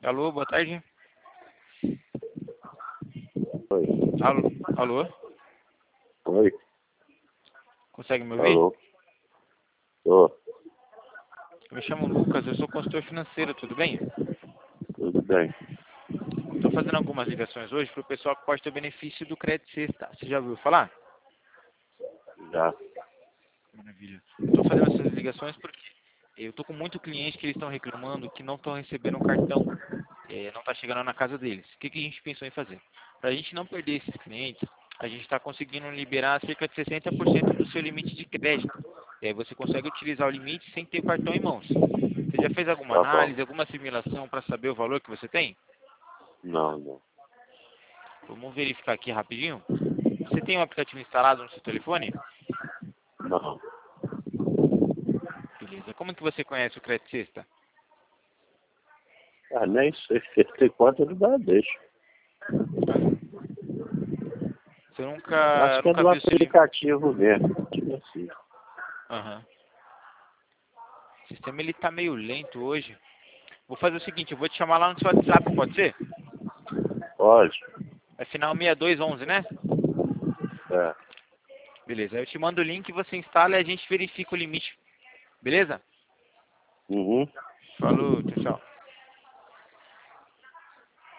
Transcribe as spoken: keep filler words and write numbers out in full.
Alô, boa tarde. Oi. Alô? Alô? Oi. Consegue me ouvir? Alô. Tô. Eu me chamo Lucas, eu sou consultor financeiro, tudo bem? Tudo bem. Estou fazendo algumas ligações hoje para o pessoal que pode ter benefício do Crédito Sexta. Você já ouviu falar? Já. Maravilha. Estou fazendo essas ligações porque eu estou com muito cliente que eles estão reclamando que não estão recebendo o cartão, é, não está chegando na casa deles. O que, que a gente pensou em fazer? Para a gente não perder esses clientes, a gente está conseguindo liberar cerca de sessenta por cento do seu limite de crédito. E aí você consegue utilizar o limite sem ter o cartão em mãos. Você já fez alguma Tá bom. análise, alguma simulação para saber o valor que você tem? Não, não. Vamos verificar aqui rapidinho. Você tem o aplicativo instalado no seu telefone? Não. Beleza. Como que você conhece o Crédito Sexta? Ah, nem sei. Se tem conta do Bradesco. Você nunca, Acho que é nunca do viu seu limite? aplicativo mesmo. Tipo assim. Aham. O sistema ele tá meio lento hoje. Vou fazer o seguinte, eu vou te chamar lá no seu WhatsApp, pode ser? Pode. É final seis dois onze, né? É. Beleza. Aí eu te mando o link, você instala e a gente verifica o limite. Beleza? Uhum. Falou, tchau, tchau.